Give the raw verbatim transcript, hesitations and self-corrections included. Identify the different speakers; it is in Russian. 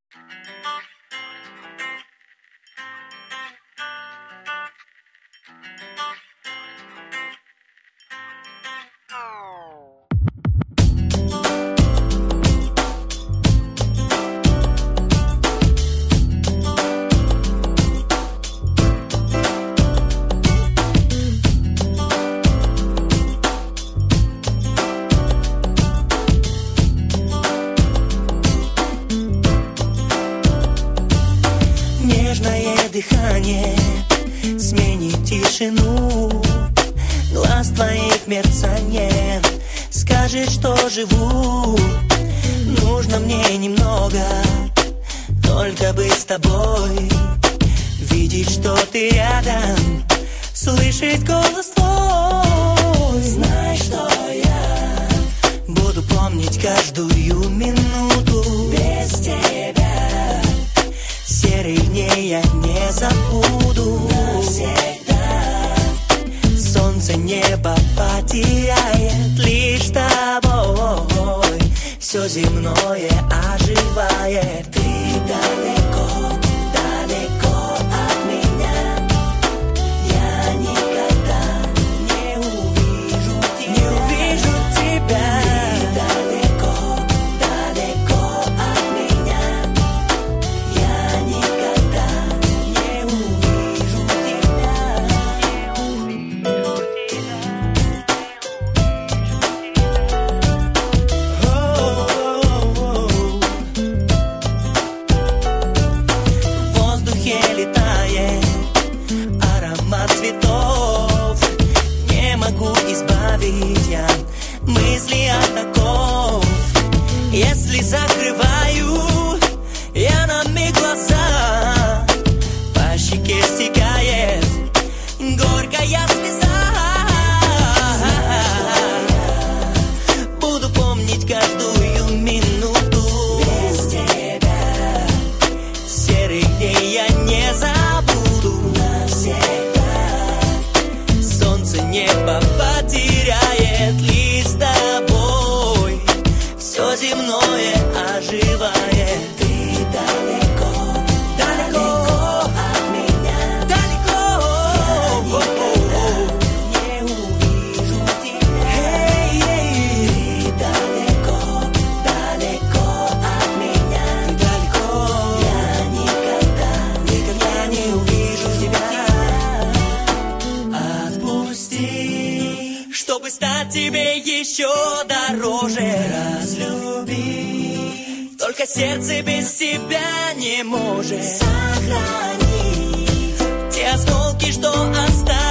Speaker 1: Дыхание сменит тишину, глаз твоих мерцание скажет, что живу. Нужно мне немного, только быть с тобой, видеть, что ты рядом, слышать голос твой. Знай, что я буду помнить каждую минуту без тебя. Серых дней я не забуду навсегда. Солнце, небо потеряет лишь с тобой. Все земное оживает. Ты далеко, далеко от меня. Я никогда не увижу тебя. Не увижу тебя. Ты далеко, далеко от меня. Я никогда не увижу тебя. В воздухе летает аромат цветов. Не могу избавить я мысли от оков. Если закрываю я на миг глаза, по щеке стекает горькая слеза. Буду помнить каждую минуту без тебя. Серых дней я не забуду навсегда. Солнце, небо потеряет лишь с тобой. Все земное оживает. Ты далеко, далеко от меня. Далеко, я никогда не увижу тебя. Ты далеко, далеко от меня. Ты далеко, я никогда, никогда не увижу тебя. Отпусти, чтобы стать тебе еще дороже. Разлюби, только сердце без тебя не может сохранить те осколки, что остались.